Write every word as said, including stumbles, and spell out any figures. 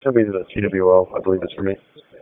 Tell me the C W L, I believe it's for me.